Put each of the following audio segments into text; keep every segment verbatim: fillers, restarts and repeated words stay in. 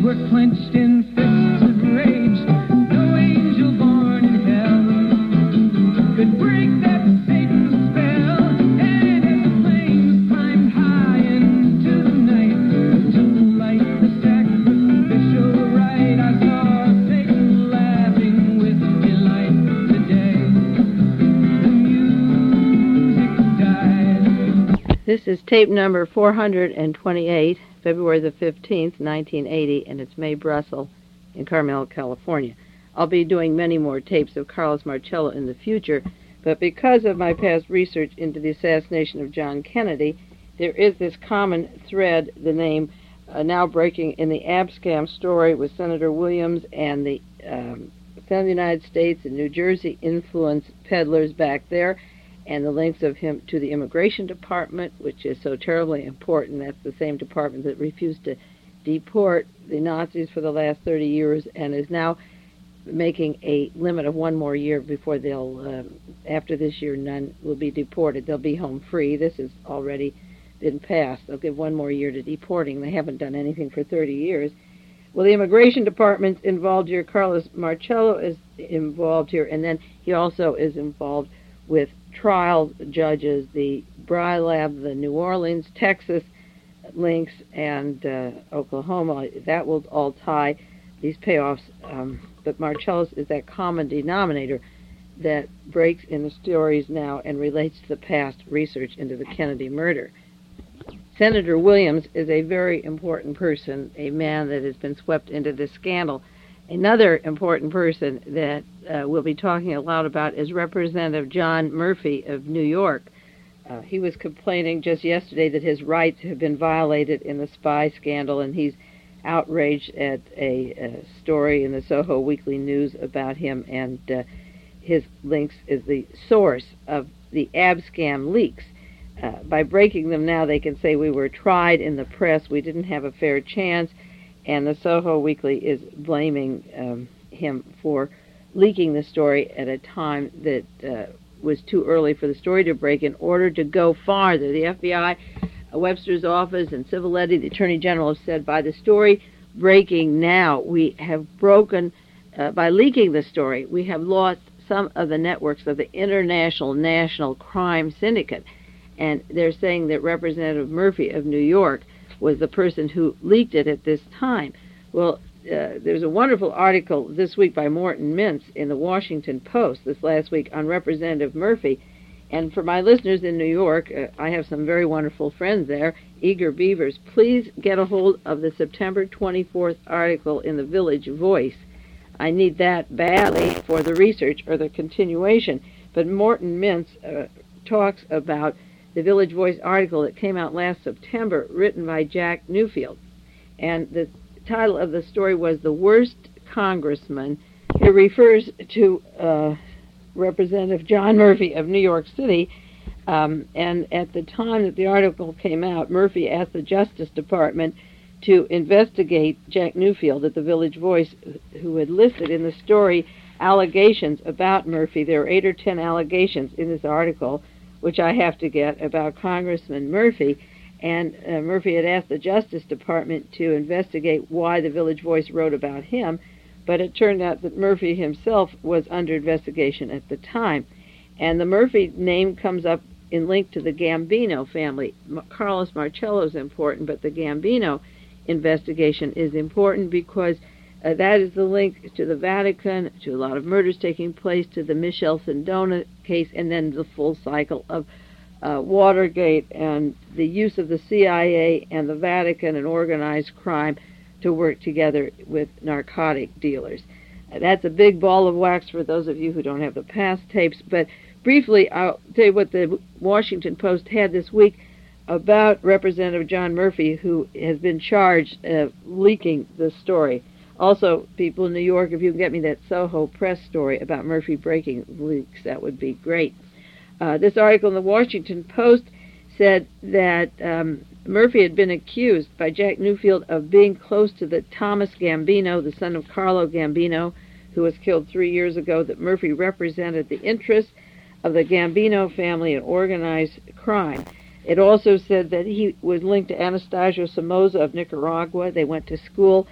were clenched in fists of rage. No angel born in hell could break that Satan's spell. And as the flames climbed high into the night to light the sacrificial rite, I saw Satan laughing with delight. Today, the music died. This is tape number four hundred twenty-eight, February the fifteenth, nineteen eighty, and it's Mae Brussel in Carmel, California. I'll be doing many more tapes of Carlos Marcello in the future, but because of my past research into the assassination of John Kennedy, there is this common thread, the name uh, now breaking in the Abscam story with Senator Williams and the um, Senate of the United States and New Jersey influence peddlers back there, and the links of him to the Immigration Department, which is so terribly important. That's the same department that refused to deport the Nazis for the last thirty years and is now making a limit of one more year before they'll, um, after this year, none will be deported. They'll be home free. This has already been passed. They'll give one more year to deporting. They haven't done anything for thirty years. Well, the Immigration Department's involved here. Carlos Marcello is involved here, and then he also is involved with trial judges, the Bry Lab, the New Orleans, Texas links, and uh, Oklahoma. That will all tie these payoffs. Um, but Marcello's is that common denominator that breaks in the stories now and relates to the past research into the Kennedy murder. Senator Williams is a very important person, a man that has been swept into this scandal. Another important person that uh, we'll be talking a lot about is Representative John Murphy of New York. Uh, he was complaining just yesterday that his rights have been violated in the spy scandal, and he's outraged at a, a story in the Soho Weekly News about him, and uh, his links is the source of the Abscam leaks. Uh, by breaking them now, they can say we were tried in the press, we didn't have a fair chance, and the Soho Weekly is blaming um, him for leaking the story at a time that uh, was too early for the story to break in order to go farther. The F B I, uh, Webster's office, and Civiletti, the Attorney General, have said by the story breaking now, we have broken, uh, by leaking the story, we have lost some of the networks of the international national crime syndicate. And they're saying that Representative Murphy of New York was the person who leaked it at this time. Well, uh, there's a wonderful article this week by Morton Mintz in the Washington Post this last week on Representative Murphy. And for my listeners in New York, uh, I have some very wonderful friends there, eager beavers. Please get a hold of the September twenty-fourth article in the Village Voice. I need that badly for the research or the continuation. But Morton Mintz uh, talks about the Village Voice article that came out last September, written by Jack Newfield. And the title of the story was The Worst Congressman. It refers to uh, Representative John Murphy of New York City. Um, and at the time that the article came out, Murphy asked the Justice Department to investigate Jack Newfield at the Village Voice, who had listed in the story allegations about Murphy. There are eight or ten allegations in this article, which I have to get, about Congressman Murphy. And uh, Murphy had asked the Justice Department to investigate why the Village Voice wrote about him, but it turned out that Murphy himself was under investigation at the time. And the Murphy name comes up in link to the Gambino family. Carlos Marcello is important, but the Gambino investigation is important because uh, that is the link to the Vatican, to a lot of murders taking place, to the Michelle Sindona case, and then the full cycle of uh, Watergate and the use of the C I A and the Vatican and organized crime to work together with narcotic dealers. Uh, that's a big ball of wax for those of you who don't have the past tapes, but briefly, I'll tell you what the Washington Post had this week about Representative John Murphy, who has been charged of leaking the story. Also, people in New York, if you can get me that Soho Press story about Murphy breaking leaks, that would be great. Uh, this article in the Washington Post said that um, Murphy had been accused by Jack Newfield of being close to the Thomas Gambino, the son of Carlo Gambino, who was killed three years ago, that Murphy represented the interests of the Gambino family in organized crime. It also said that he was linked to Anastasio Somoza of Nicaragua. They went to school.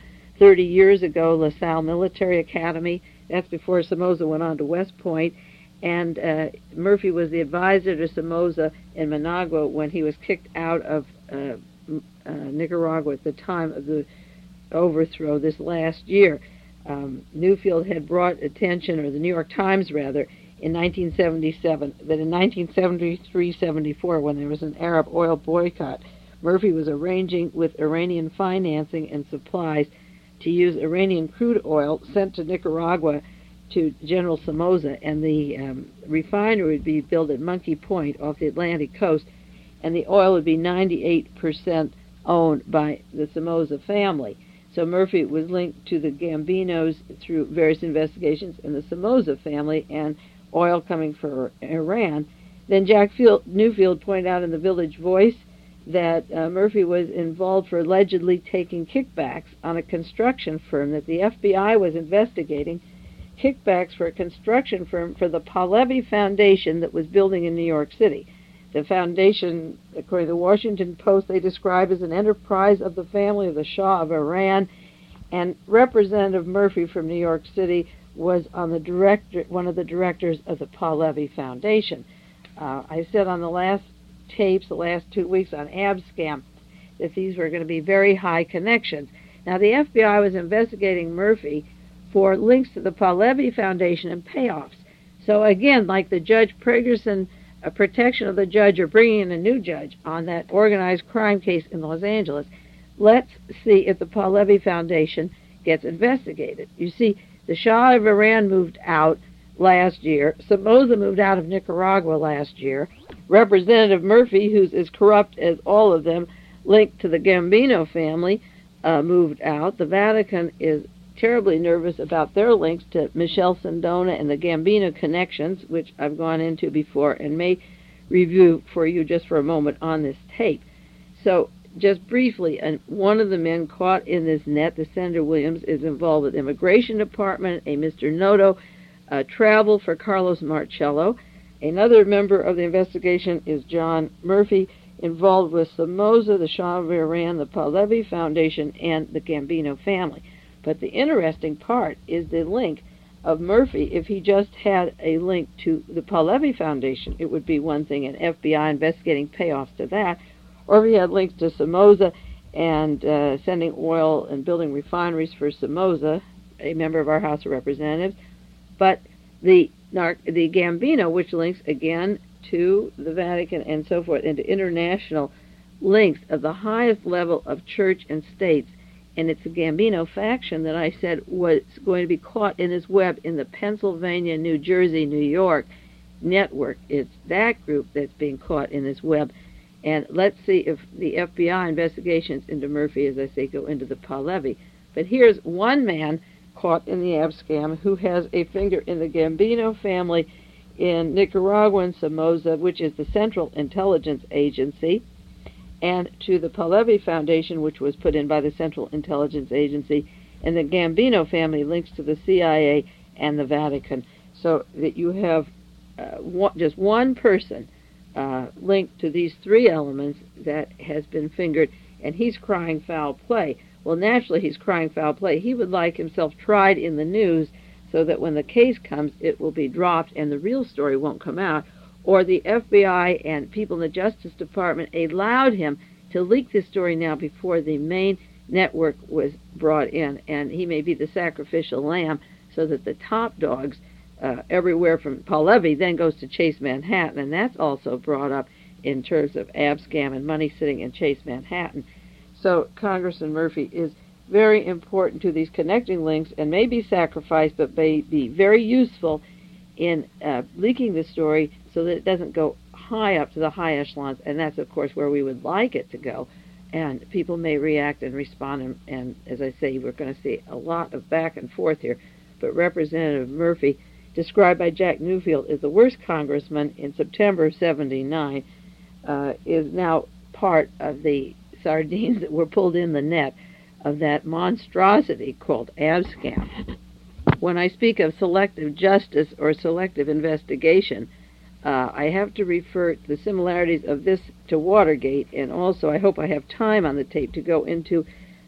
thirty years ago, LaSalle Military Academy. That's before Somoza went on to West Point. And uh, Murphy was the advisor to Somoza in Managua when he was kicked out of uh, uh, Nicaragua at the time of the overthrow this last year. Um, Newfield had brought attention, or the New York Times rather, in nineteen seventy-seven, that in nineteen seventy-three seventy-four, when there was an Arab oil boycott, Murphy was arranging with Iranian financing and supplies to use Iranian crude oil sent to Nicaragua to General Somoza, and the um, refinery would be built at Monkey Point off the Atlantic coast, and the oil would be ninety-eight percent owned by the Somoza family. So Murphy was linked to the Gambinos through various investigations in the Somoza family and oil coming from Iran. Then Jack Field, Newfield pointed out in the Village Voice that uh, Murphy was involved for allegedly taking kickbacks on a construction firm, that the F B I was investigating kickbacks for a construction firm for the Pahlavi Foundation that was building in New York City. The foundation, according to the Washington Post, they describe as an enterprise of the family of the Shah of Iran, and Representative Murphy from New York City was on the director, one of the directors of the Pahlavi Foundation. Uh, I said on the last tapes, the last two weeks on Abscam, that these were going to be very high connections. Now, the F B I was investigating Murphy for links to the Pahlavi Foundation and payoffs. So again, like the Judge Pragerson a protection of the judge or bringing in a new judge on that organized crime case in Los Angeles, let's see if the Pahlavi Foundation gets investigated. You see, the Shah of Iran moved out last year. Somoza moved out of Nicaragua last year. Representative Murphy, who's as corrupt as all of them, linked to the Gambino family, uh, moved out. The Vatican is terribly nervous about their links to Michelle Sindona and the Gambino connections, which I've gone into before and may review for you just for a moment on this tape. So, just briefly, and one of the men caught in this net, the Senator Williams, is involved with Immigration Department, a Mister Noto, uh, travel for Carlos Marcello. Another member of the investigation is John Murphy, involved with Somoza, the Shah of Iran, the Pahlavi Foundation, and the Gambino family. But the interesting part is the link of Murphy. If he just had a link to the Pahlavi Foundation, it would be one thing, and F B I investigating payoffs to that. Or if he had links to Somoza and uh, sending oil and building refineries for Somoza, a member of our House of Representatives. But the, the Gambino, which links again to the Vatican and so forth, and to international links of the highest level of church and states. And it's the Gambino faction that I said was going to be caught in this web in the Pennsylvania, New Jersey, New York network. It's that group that's being caught in this web. And let's see if the F B I investigations into Murphy, as I say, go into the Pahlavi. But here's one man caught in the Abscam who has a finger in the Gambino family in Nicaraguan Somoza, which is the Central Intelligence Agency, and to the Pahlavi Foundation, which was put in by the Central Intelligence Agency, and the Gambino family links to the C I A and the Vatican, so that you have uh, one, just one person uh, linked to these three elements that has been fingered, and he's crying foul play. Well, naturally, he's crying foul play. He would like himself tried in the news so that when the case comes, it will be dropped and the real story won't come out. Or the F B I and people in the Justice Department allowed him to leak this story now before the main network was brought in, and he may be the sacrificial lamb so that the top dogs uh, everywhere from Pahlavi then goes to Chase Manhattan, and that's also brought up in terms of Abscam and money sitting in Chase Manhattan. So Congressman Murphy is very important to these connecting links and may be sacrificed, but may be very useful in uh, leaking the story so that it doesn't go high up to the high echelons, and that's, of course, where we would like it to go. And people may react and respond, and, and as I say, we're going to see a lot of back and forth here. But Representative Murphy, described by Jack Newfield as the worst congressman in September of seventy-nine, uh, is now part of the sardines that were pulled in the net of that monstrosity called Abscam. When I speak of selective justice or selective investigation, uh, I have to refer to the similarities of this to Watergate, and also I hope I have time on the tape to go into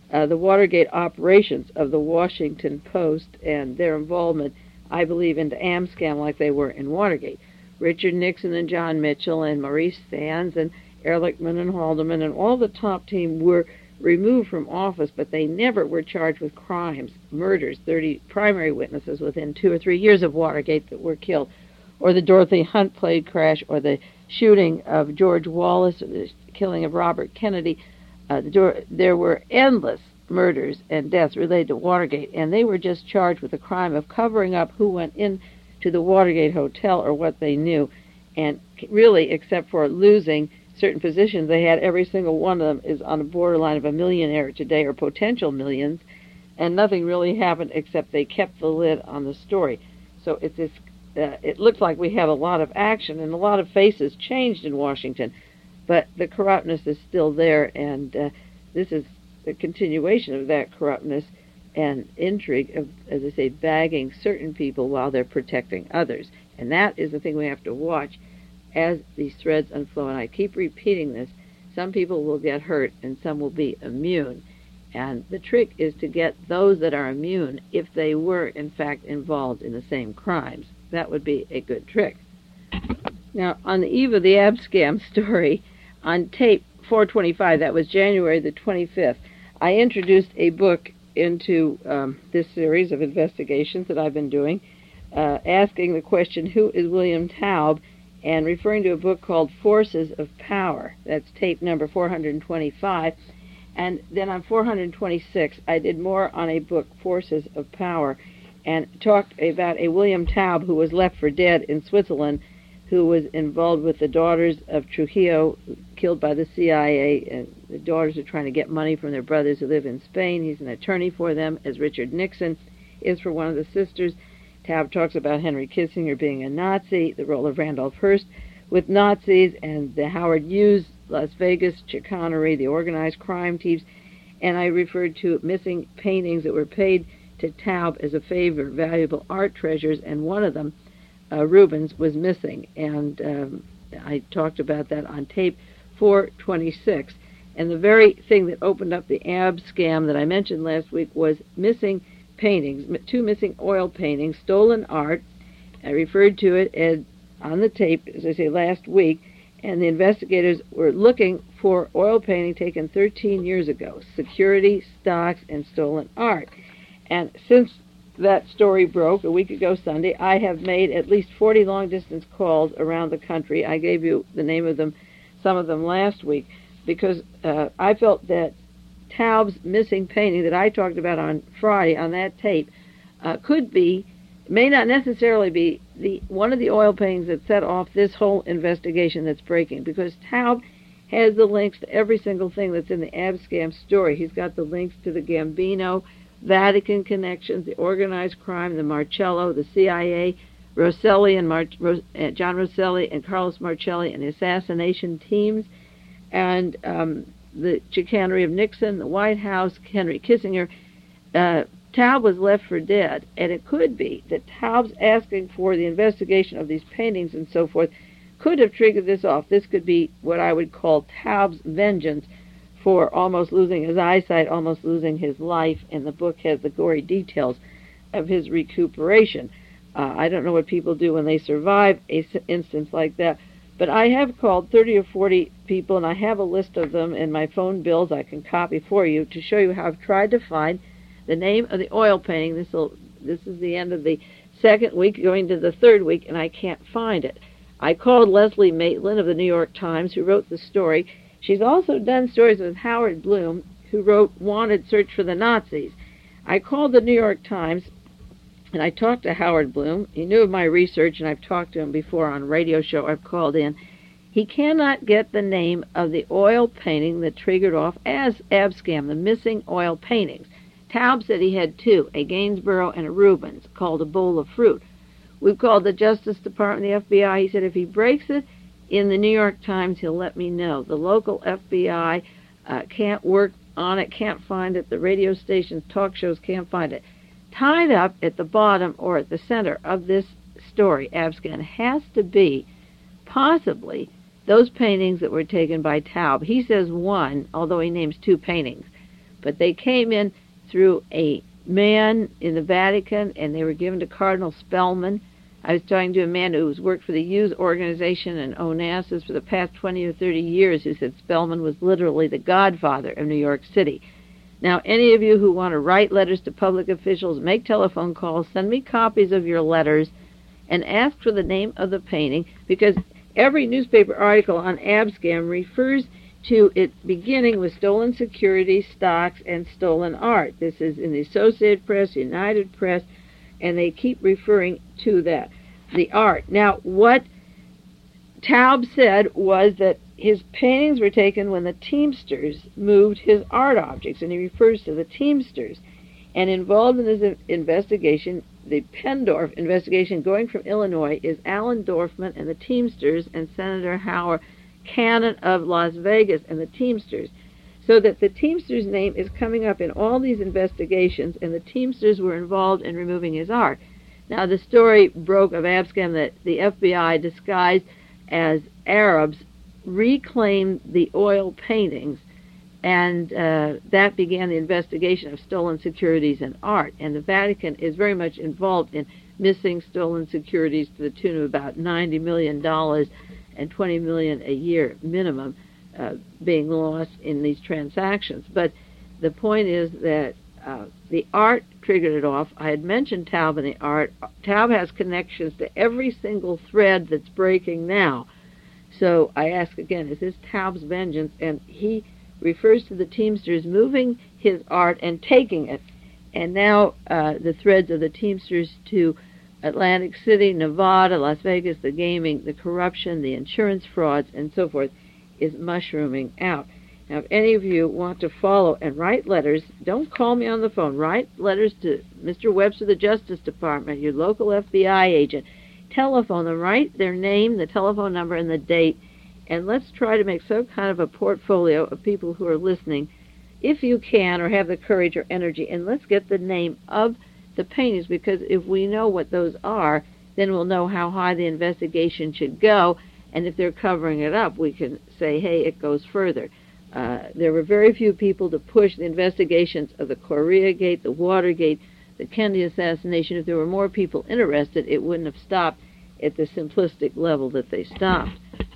uh, the Watergate operations of the Washington Post and their involvement, I believe, into Amscam like they were in Watergate. Richard Nixon and John Mitchell and Maurice Stans and Ehrlichman and Haldeman and all the top team were removed from office, but they never were charged with crimes, murders, thirty primary witnesses within two or three years of Watergate that were killed, or the Dorothy Hunt plane crash, or the shooting of George Wallace, or the killing of Robert Kennedy. Uh, there were endless murders and deaths related to Watergate, and they were just charged with the crime of covering up who went in to the Watergate Hotel or what they knew. And really, except for losing certain positions they had, every single one of them is on the borderline of a millionaire today, or potential millions, and nothing really happened except they kept the lid on the story. So it's this, uh, it looks like we have a lot of action, and a lot of faces changed in Washington, but the corruptness is still there, and uh, this is a continuation of that corruptness and intrigue of, as I say, bagging certain people while they're protecting others. And that is the thing we have to watch as these threads unflow. And I keep repeating this. Some people will get hurt and some will be immune. And the trick is to get those that are immune if they were, in fact, involved in the same crimes. That would be a good trick. Now, on the eve of the Abscam story, on tape four twenty-five, that was January the twenty-fifth, I introduced a book into um, this series of investigations that I've been doing, uh, asking the question, who is William Taub, and referring to a book called Forces of Power. That's tape number four twenty-five. And then on four twenty-six, I did more on a book, Forces of Power, and talked about a William Taub who was left for dead in Switzerland, who was involved with the daughters of Trujillo, killed by the C I A. And the daughters are trying to get money from their brothers who live in Spain. He's an attorney for them, as Richard Nixon is for one of the sisters. Taub talks about Henry Kissinger being a Nazi, the role of Randolph Hearst with Nazis, and the Howard Hughes, Las Vegas chicanery, the organized crime teams. And I referred to missing paintings that were paid to Taub as a favor, valuable art treasures, and one of them, uh, Rubens, was missing. And um, I talked about that on tape four twenty-six. And the very thing that opened up the Abscam that I mentioned last week was missing paintings, two missing oil paintings, stolen art. I referred to it as, on the tape, as I say, last week, and the investigators were looking for oil painting taken thirteen years ago, security, stocks, and stolen art. And since that story broke a week ago Sunday, I have made at least forty long-distance calls around the country. I gave you the name of them, some of them last week, because uh, I felt that Taub's missing painting that I talked about on Friday on that tape uh, could be, may not necessarily be, the one of the oil paintings that set off this whole investigation that's breaking, because Taub has the links to every single thing that's in the Abscam story. He's got the links to the Gambino, Vatican connections, the organized crime, the Marcello, the C I A, Rosselli and Mar- Ros- uh, John Rosselli and Carlos Marcelli and the assassination teams, and um, the chicanery of Nixon, the White House, Henry Kissinger. Uh, Taub was left for dead, and it could be that Taub's asking for the investigation of these paintings and so forth could have triggered this off. This could be what I would call Taub's vengeance for almost losing his eyesight, almost losing his life, and the book has the gory details of his recuperation. Uh, I don't know what people do when they survive an instance like that, but I have called thirty or forty people, and I have a list of them in my phone bills I can copy for you to show you how I've tried to find the name of the oil painting. This will, this is the end of the second week, going to the third week, and I can't find it. I called Leslie Maitland of the New York Times, who wrote the story. She's also done stories with Howard Bloom, who wrote Wanted Search for the Nazis. I called the New York Times, and I talked to Howard Bloom. He knew of my research, and I've talked to him before on a radio show I've called in. He cannot get the name of the oil painting that triggered off as Abscam, the missing oil paintings. Taub said he had two, a Gainsborough and a Rubens, called A Bowl of Fruit. We've called the Justice Department, the F B I. He said if he breaks it in the New York Times, he'll let me know. The local F B I uh, can't work on it, can't find it. The radio stations, talk shows can't find it. Tied up at the bottom or at the center of this story, Abscam, has to be possibly those paintings that were taken by Taub. He says one, although he names two paintings. But they came in through a man in the Vatican, and they were given to Cardinal Spellman. I was talking to a man who's worked for the Youth Organization and Onassis for the past twenty or thirty years, who said Spellman was literally the godfather of New York City. Now, any of you who want to write letters to public officials, make telephone calls, send me copies of your letters, and ask for the name of the painting, because every newspaper article on Abscam refers to it beginning with stolen securities, stocks, and stolen art. This is in the Associated Press, United Press, and they keep referring to that, the art. Now, what Taub said was that his paintings were taken when the Teamsters moved his art objects, and he refers to the Teamsters. And involved in this investigation, the Pendorf investigation going from Illinois, is Alan Dorfman and the Teamsters and Senator Howard Cannon of Las Vegas and the Teamsters. So that the Teamsters name is coming up in all these investigations, and the Teamsters were involved in removing his art. Now, the story broke of Abscam that the F B I, disguised as Arabs, reclaimed the oil paintings, and uh, that began the investigation of stolen securities and art. And the Vatican is very much involved in missing stolen securities to the tune of about ninety million dollars and twenty million dollars a year minimum uh, being lost in these transactions. But the point is that uh, the art triggered it off. I had mentioned Taub and the art. Taub has connections to every single thread that's breaking now. So I ask again, is this Taub's vengeance? And he refers to the Teamsters moving his art and taking it. And now uh, the threads of the Teamsters to Atlantic City, Nevada, Las Vegas, the gaming, the corruption, the insurance frauds, and so forth, is mushrooming out. Now, if any of you want to follow and write letters, don't call me on the phone. Write letters to Mister Webster, the Justice Department, your local F B I agent. Telephone them, write their name, the telephone number, and the date, and let's try to make some kind of a portfolio of people who are listening, if you can, or have the courage or energy, and let's get the name of the paintings, because if we know what those are, then we'll know how high the investigation should go, and if they're covering it up, we can say, hey, it goes further. Uh, there were very few people to push the investigations of the Koreagate, the Watergate, the Kennedy assassination. If there were more people interested, it wouldn't have stopped at the simplistic level that they stopped.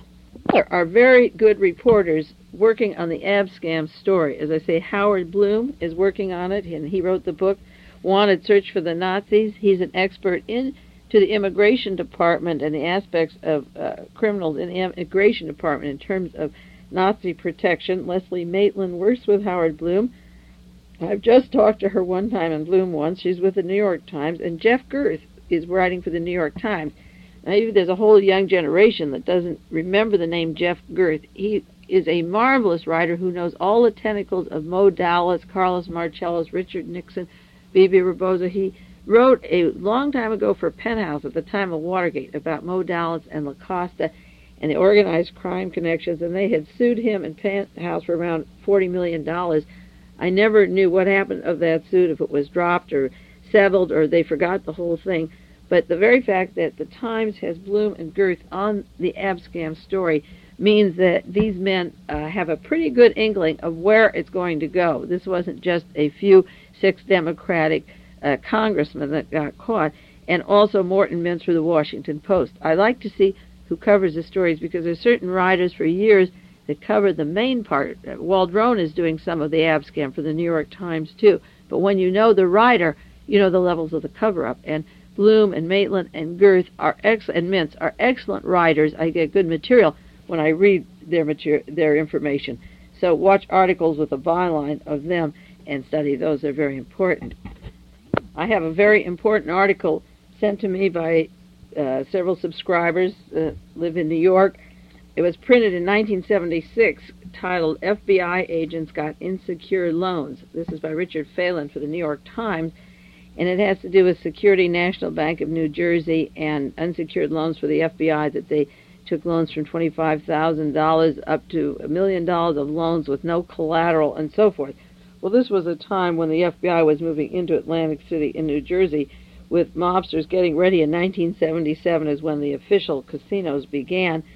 There are very good reporters working on the Abscam story. As I say, Howard Bloom is working on it, and he wrote the book, Wanted: Search for the Nazis. He's an expert into the Immigration Department and the aspects of uh, criminals in the Immigration Department in terms of Nazi protection. Leslie Maitland works with Howard Bloom. I've just talked to her one time and Bloom once. She's with the New York Times. And Jeff Girth is writing for the New York Times. Now, even there's a whole young generation that doesn't remember the name Jeff Girth. He is a marvelous writer who knows all the tentacles of Mo Dallas, Carlos Marcellos, Richard Nixon, Bebe Rebozo. He wrote a long time ago for Penthouse at the time of Watergate about Mo Dallas and La Costa and the organized crime connections, and they had sued him and Penthouse for around forty million dollars. I never knew what happened of that suit, if it was dropped or settled or they forgot the whole thing. But the very fact that the Times has Bloom and Girth on the Abscam story means that these men uh, have a pretty good inkling of where it's going to go. This wasn't just a few six Democratic uh, congressmen that got caught, and also Morton Mintz for the Washington Post. I like to see who covers the stories, because there's certain writers for years that cover the main part. Uh, Waldron is doing some of the Abscam for the New York Times too. But when you know the writer, you know the levels of the cover-up. And Bloom and Maitland and Girth are excellent, and Mintz are excellent writers. I get good material when I read their material, their information. So watch articles with a byline of them and study those. They're very important. I have a very important article sent to me by uh, several subscribers that live in New York. It was printed in nineteen seventy-six, titled F B I Agents Got Insecure Loans. This is by Richard Phelan for the New York Times, and it has to do with Security National Bank of New Jersey and unsecured loans for the F B I, that they took loans from twenty-five thousand dollars up to a million dollars of loans with no collateral and so forth. Well, this was a time when the F B I was moving into Atlantic City in New Jersey, with mobsters getting ready. In nineteen seventy-seven is when the official casinos began.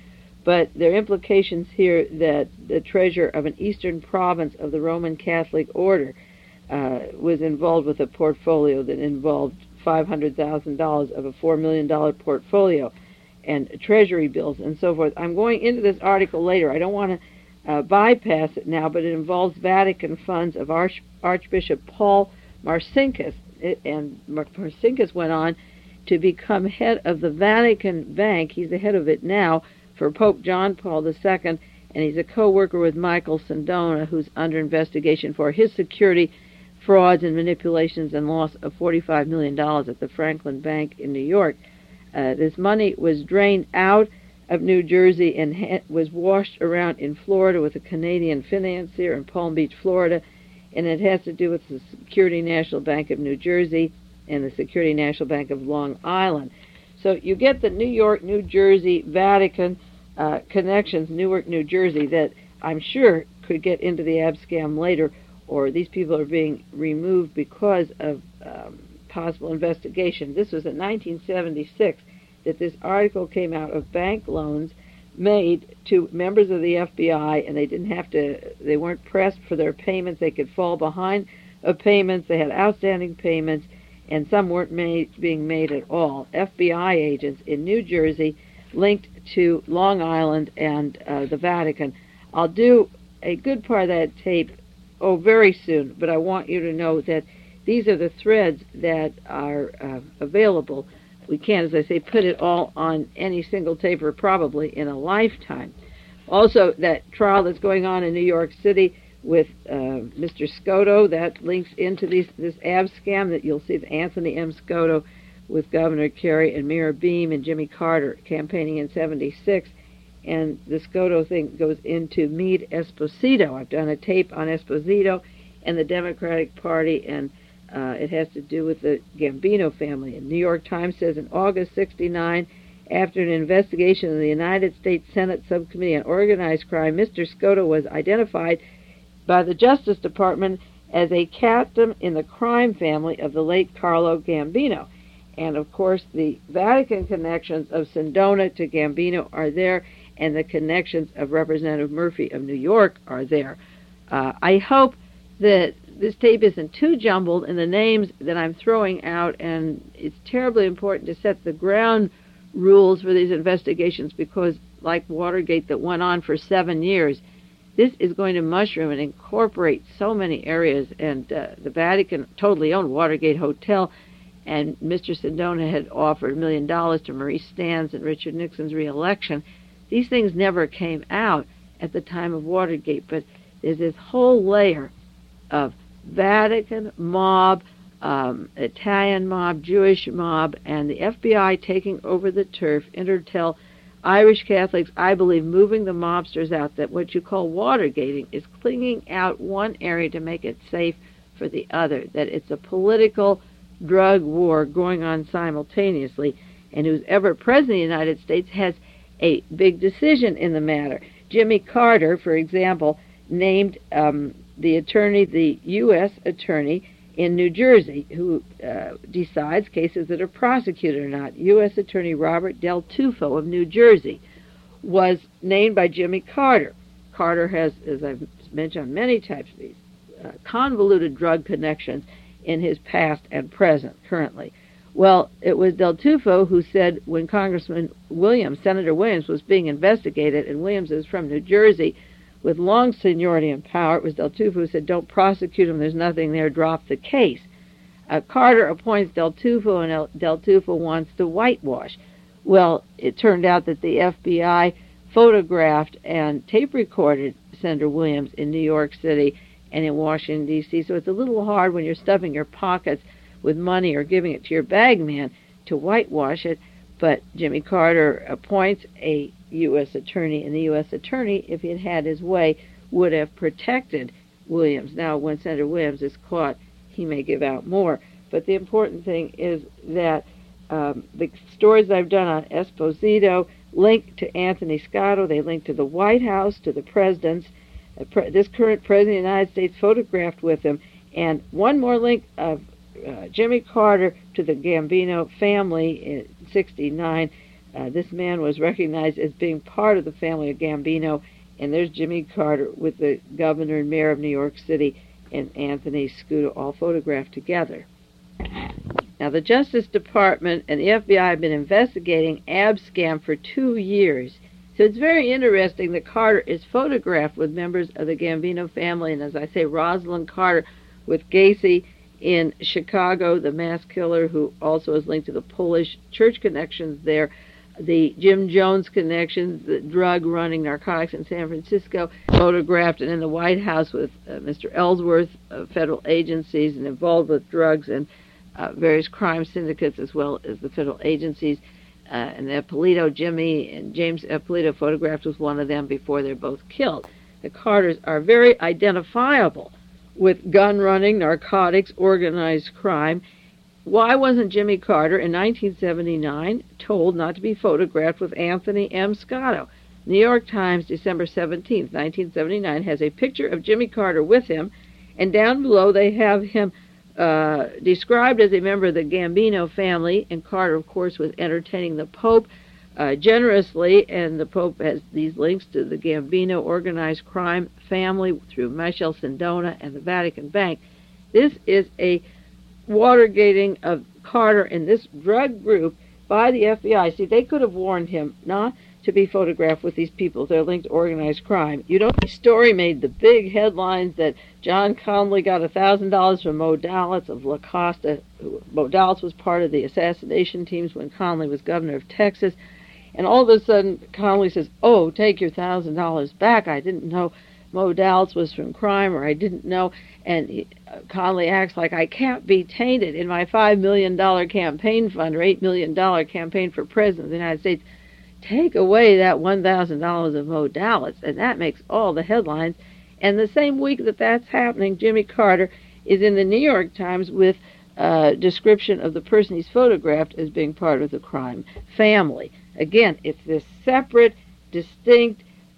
but there are implications here that the treasurer of an eastern province of the Roman Catholic order uh, was involved with a portfolio that involved five hundred thousand dollars of a four million dollars portfolio and treasury bills and so forth. I'm going into this article later. I don't want to uh, bypass it now, but it involves Vatican funds of Arch- Archbishop Paul Marcinkus, it, and Marcinkus went on to become head of the Vatican Bank. He's the head of it now for Pope John Paul the Second, and he's a co-worker with Michael Sindona, who's under investigation for his security frauds and manipulations and loss of forty-five million dollars at the Franklin Bank in New York. Uh, this money was drained out of New Jersey and ha- was washed around in Florida with a Canadian financier in Palm Beach, Florida, and it has to do with the Security National Bank of New Jersey and the Security National Bank of Long Island. So you get the New York, New Jersey, Vatican uh, connections, Newark, New Jersey, that I'm sure could get into the Abscam later, or these people are being removed because of um, possible investigation. This was in nineteen seventy-six that this article came out of bank loans made to members of the F B I, and they didn't have to, they weren't pressed for their payments. They could fall behind of payments. They had outstanding payments, and some weren't made, being made at all. F B I agents in New Jersey linked to Long Island and uh, the Vatican. I'll do a good part of that tape oh very soon, but I want you to know that these are the threads that are uh, available. We can't, as I say, put it all on any single taper probably in a lifetime. Also, that trial that's going on in New York City with uh, Mister Scotto, that links into these, this Abscam that you'll see, Anthony M. Scotto with Governor Kerry and Mira Beam and Jimmy Carter campaigning in seventy-six. And the Scotto thing goes into Meade Esposito. I've done a tape on Esposito and the Democratic Party, and uh, it has to do with the Gambino family. And New York Times says in August sixty-nine, after an investigation in the United States Senate Subcommittee on Organized Crime, Mister Scotto was identified by the Justice Department as a captain in the crime family of the late Carlo Gambino. And, of course, the Vatican connections of Sindona to Gambino are there, and the connections of Representative Murphy of New York are there. Uh, I hope that this tape isn't too jumbled in the names that I'm throwing out, and it's terribly important to set the ground rules for these investigations because, like Watergate that went on for seven years, this is going to mushroom and incorporate so many areas, and uh, the Vatican totally owned Watergate Hotel, and Mister Sindona had offered a million dollars to Maurice Stans and Richard Nixon's re-election. These things never came out at the time of Watergate, but there's this whole layer of Vatican mob, um, Italian mob, Jewish mob, and the F B I taking over the turf, Intertel, Irish Catholics, I believe, moving the mobsters out, that what you call Watergating is cleaning out one area to make it safe for the other, that it's a political drug war going on simultaneously, and who's ever president of the United States has a big decision in the matter. Jimmy Carter, for example, named um, the attorney, the U S attorney in New Jersey, who uh, decides cases that are prosecuted or not. U S Attorney Robert Del Tufo of New Jersey was named by Jimmy Carter. Carter has, as I've mentioned many times, these uh, convoluted drug connections in his past and present, currently. Well, it was Del Tufo who said when Congressman Williams, Senator Williams, was being investigated, and Williams is from New Jersey with long seniority and power, it was Del Tufo who said, don't prosecute him, there's nothing there, drop the case. Uh, Carter appoints Del Tufo, and El- Del Tufo wants to whitewash. Well, it turned out that the F B I photographed and tape recorded Senator Williams in New York City and in Washington, D C, so it's a little hard when you're stuffing your pockets with money or giving it to your bag man to whitewash it, but Jimmy Carter appoints a U S attorney, and the U S attorney, if he had had his way, would have protected Williams. Now, when Senator Williams is caught, he may give out more, but the important thing is that um, the stories I've done on Esposito link to Anthony Scotto, they link to the White House, to the presidents, uh, pre- this current president of the United States photographed with him, and one more link of Uh, Jimmy Carter to the Gambino family in sixty-nine. Uh, this man was recognized as being part of the family of Gambino, and there's Jimmy Carter with the governor and mayor of New York City and Anthony Scudo all photographed together. Now, the Justice Department and the F B I have been investigating Abscam for two years. So it's very interesting that Carter is photographed with members of the Gambino family, and as I say, Rosalind Carter with Gacy in Chicago, the mass killer who also is linked to the Polish church connections there, the Jim Jones connections, the drug-running narcotics in San Francisco, photographed, and in the White House with uh, Mister Ellsworth, uh, federal agencies, and involved with drugs and uh, various crime syndicates as well as the federal agencies. Uh, and Ippolito, Jimmy, and James Ippolito photographed with one of them before they're both killed. The Carters are very identifiable with gun-running, narcotics, organized crime. Why wasn't Jimmy Carter in nineteen seventy-nine told not to be photographed with Anthony M. Scotto? New York Times, December seventeenth, nineteen seventy-nine, has a picture of Jimmy Carter with him, and down below they have him uh, described as a member of the Gambino family, and Carter, of course, was entertaining the Pope uh, generously, and the Pope has these links to the Gambino organized crime family through Michel Sindona and the Vatican Bank. This is a watergating of Carter and this drug group by the F B I. See, they could have warned him not to be photographed with these people. They're linked to organized crime. You know, the story made the big headlines that John Connolly got one thousand dollars from Mo Dalitz of La Costa. Mo Dalitz was part of the assassination teams when Connolly was governor of Texas. And all of a sudden, Connolly says, oh, take your one thousand dollars back. I didn't know Mo Dalitz was from crime, or I didn't know. And he, uh, Connolly acts like I can't be tainted in my five million dollars campaign fund or eight million dollars campaign for president of the United States. Take away that one thousand dollars of Mo Dalitz, and that makes all the headlines. And the same week that that's happening, Jimmy Carter is in the New York Times with a description of the person he's photographed as being part of the crime family. Again, it's this separate, distinct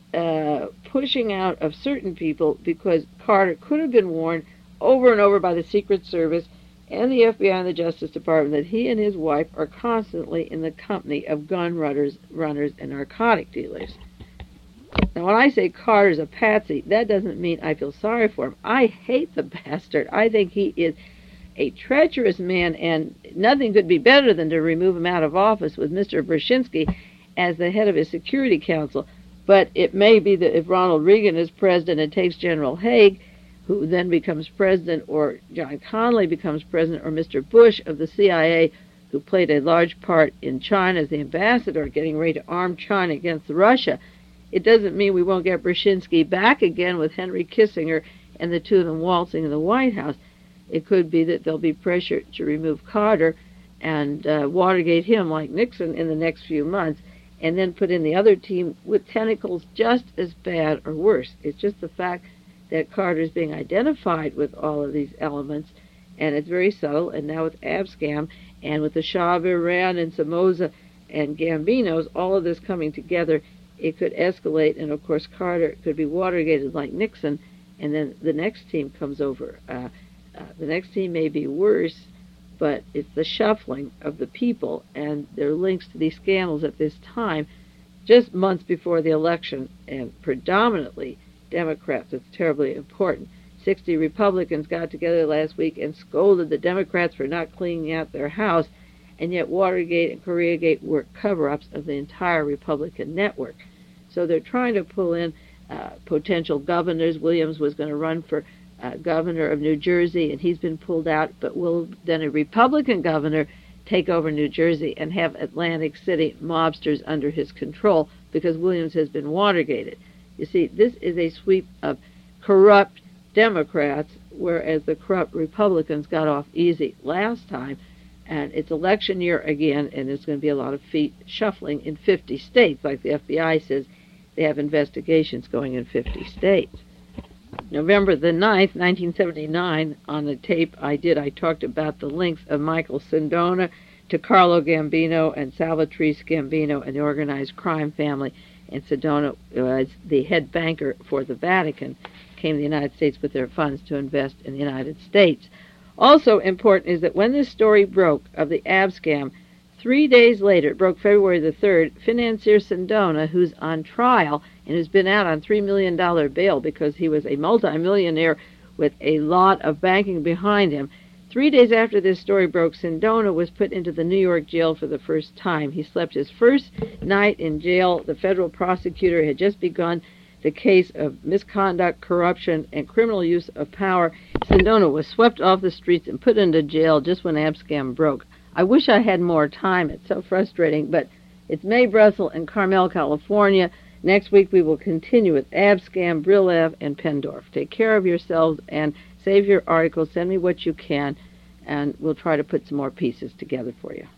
uh, pushing out of certain people because Carter could have been warned over and over by the Secret Service and the F B I and the Justice Department that he and his wife are constantly in the company of gun runners, runners and narcotic dealers. Now, when I say Carter's a patsy, that doesn't mean I feel sorry for him. I hate the bastard. I think he is a treacherous man, and nothing could be better than to remove him out of office with Mister Brzezinski as the head of his Security Council. But it may be that if Ronald Reagan is president and takes General Haig, who then becomes president, or John Connolly becomes president, or Mister Bush of the C I A, who played a large part in China as the ambassador, getting ready to arm China against Russia, it doesn't mean we won't get Brzezinski back again with Henry Kissinger and the two of them waltzing in the White House. It could be that there'll be pressure to remove Carter and uh, Watergate him like Nixon in the next few months, and then put in the other team with tentacles just as bad or worse. It's just the fact that Carter is being identified with all of these elements, and it's very subtle. And now with Abscam and with the Shah of Iran and Somoza and Gambinos, all of this coming together, it could escalate, and of course Carter could be Watergated like Nixon, and then the next team comes over. Uh, uh, the next team may be worse, but it's the shuffling of the people and their links to these scandals at this time, just months before the election, and predominantly Democrats. It's terribly important. sixty Republicans got together last week and scolded the Democrats for not cleaning out their house, and yet Watergate and Koreagate were cover-ups of the entire Republican network. So they're trying to pull in uh, potential governors. Williams was going to run for uh, governor of New Jersey, and he's been pulled out, but will then a Republican governor take over New Jersey and have Atlantic City mobsters under his control because Williams has been Watergated. You see, this is a sweep of corrupt Democrats, whereas the corrupt Republicans got off easy last time. And it's election year again, and there's going to be a lot of feet shuffling in fifty states. Like the F B I says, they have investigations going in fifty states. November the ninth, nineteen seventy-nine, on the tape I did, I talked about the links of Michael Sindona to Carlo Gambino and Salvatrice Gambino and the organized crime family. And Sindona was the head banker for the Vatican, came to the United States with their funds to invest in the United States. Also important is that when this story broke of the Abscam, Three days later, it broke February the third, financier Sindona, who's on trial and has been out on three million dollars bail because he was a multimillionaire with a lot of banking behind him. Three days after this story broke, Sindona was put into the New York jail for the first time. He slept his first night in jail. The federal prosecutor had just begun the case of misconduct, corruption, and criminal use of power. Sindona was swept off the streets and put into jail just when Abscam broke. I wish I had more time. It's so frustrating, but it's Mae Brussel in Carmel, California. Next week we will continue with Abscam, Brilev, and Pendorf. Take care of yourselves and save your articles. Send me what you can, and we'll try to put some more pieces together for you.